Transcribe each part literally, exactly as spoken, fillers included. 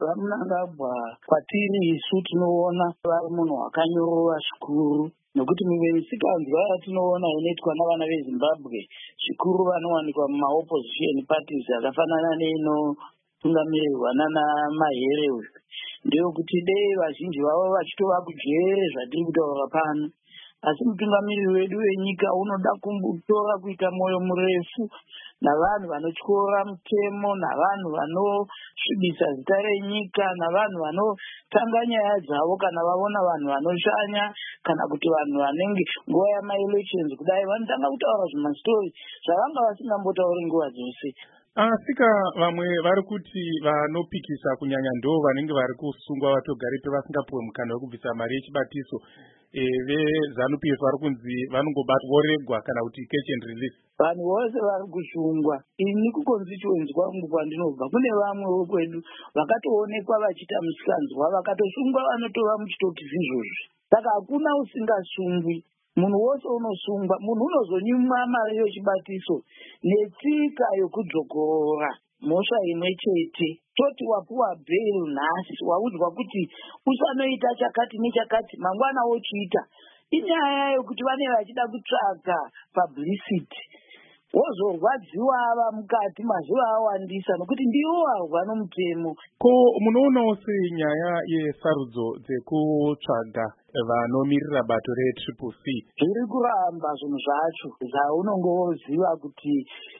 vamunangagwa kwatiri isu tinoona vari munhu wakanyorova zvikuru, nokuti mimwe misikanzwa yatinoona inoitwa navana veZimbabwe zvikuru vanowanikwa mumaopposition parties akafanana neinotungamirwa nana Mahere uyu, ndeyokuti dei vazhinji vavo vachitova kujere zvatiri kutaura pano. Asi mutungamiriri wedu wenyika unoda kutora kuita moyo murefu navanhu vanotyora mutemo, navanhu vanosvibisa zita renyika, navanhu vanotanga nyaya dzavo kana vaona vanhu vanoshanya, kana kuti vanhu vanenge nguva yamaelections kudai vanotanga kutaura zvimastori zvavanga vasingambotauri nguva dzose. Asika vamwe vari kuti vanopikisa kunyanya ndo vanenge vari kusungwa vatogarepo vasingapuwe mukana wekubvisa mari yechibatiso. E, veZANU P F vari kunzi vanongoregwa kana kuti catch and release. Vanhu vose vari kusungwa. Ini kuconstituency kwangu kwandinobva kune vamwe vokwedu vakatoonekwa vachiita musikanzwa vakatosungwa vanotova muchitoti izvozvi. Saka hakuna usingasungwi. Munhu wose unosungwa. Munhu unozonyimwa mari yechibatiso netsika yokudzokorora mhosva imwe chete. Toti wapuwa bail nhasi, waudzwa kuti usanoita chakati nechakati, mangwana wochiita. Inyaya yokuti vane vachida kutsvaga publicity. Wozorwadziwa ava mukati mazuva awandisa nokuti ndiwo warwa nomutemo. Ko munoonawo senyaya yesarudzo dzekutsvaga vanomiririra bato retriple C zviri kuramba zvinhu zvacho zvaunongoziva kuti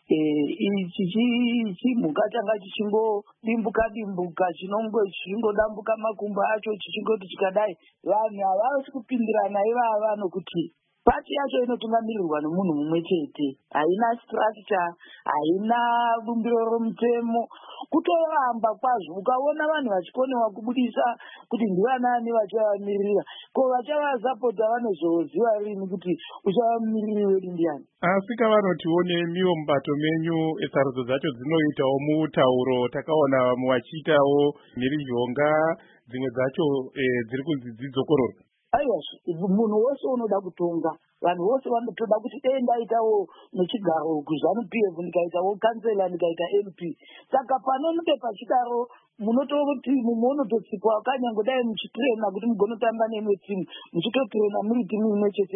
ichi chimhuka changa chichingodimbuka dimbuka chingodambuka makumbo acho chichingoti chikadai. Vanhu havasi kupindirana ivava nokuti pati yacho inotungamirirwa nomunhu mumwe chete, haina structure, haina bumbiro romutemo. Kutoramba kwazvo ukaona vanhu vachikonewa kubudisa kuti ndivanani vachavamirira, ko vachavasapota vanozoziva rini kuti uchavamiriri wedu ndiani. Asika vanotiwo nemiwo mubato menyu sarudzo dzacho dzinoitawo mutauro, takaona vamwe vachiitawo mhirizhonga, dzimwe dzacho e, dziri kunzi dzidzokororwe. Aiwa, munhu wose unoda kutonga, vanhu vose vanotoda kuti dei ndaitawo nechigaro kuZANU P F ndikaitawo kansela ndikaita M P. Saka panonge pachidaro munototi mumwe unototsikwa kanyange dai muchitrena kuti mugonotamba neimwe timu, muchitotrena muri timu imwe chete.